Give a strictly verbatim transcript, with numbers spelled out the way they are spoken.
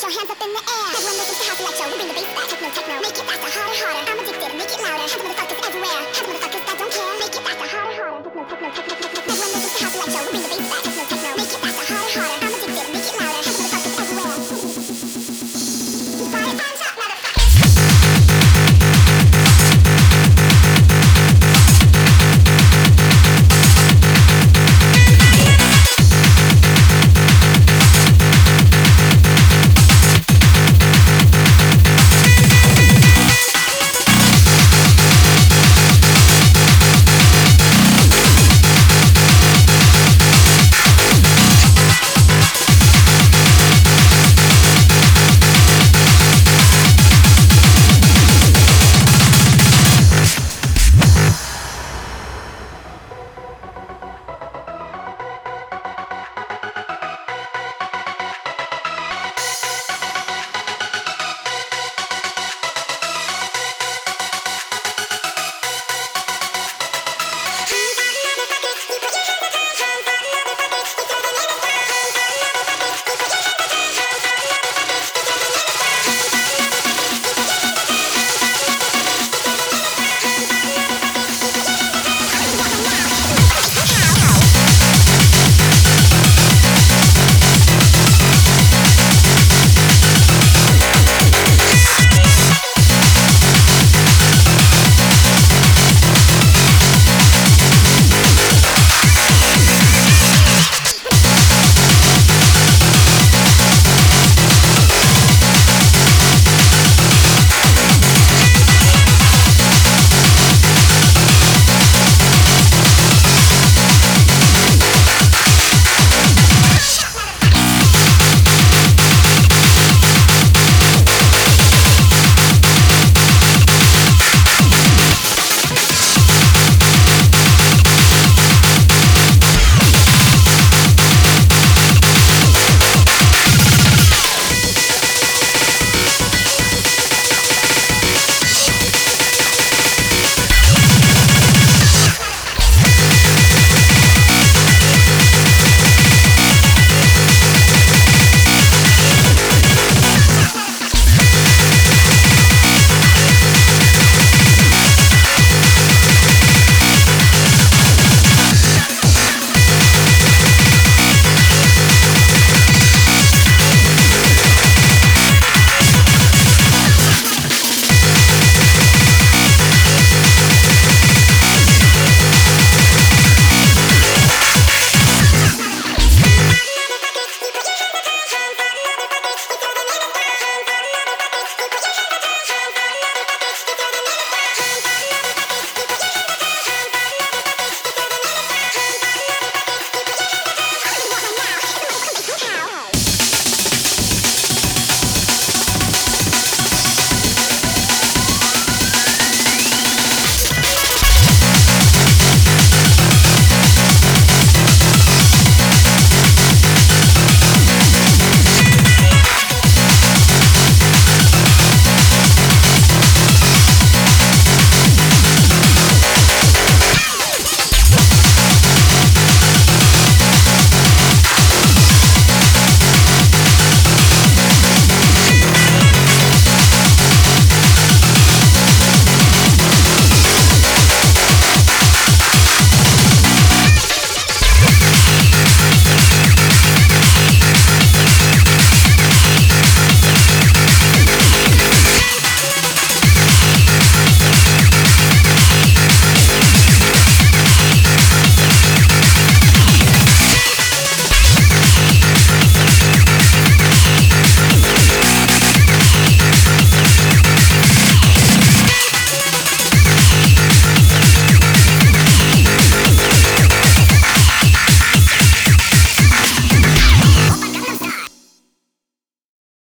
your hands up in the air. Everyone listens to House Electro. We bring the bass back, techno, techno. Make it faster, harder, harder. I'm addicted, make it louder. Have the motherfuckers everywhere. Have the motherfuckers that don't care. Make it faster, harder, harder. Techno, techno, techno, techno, techno. Everyone listens to House Electro. We bring the bass back.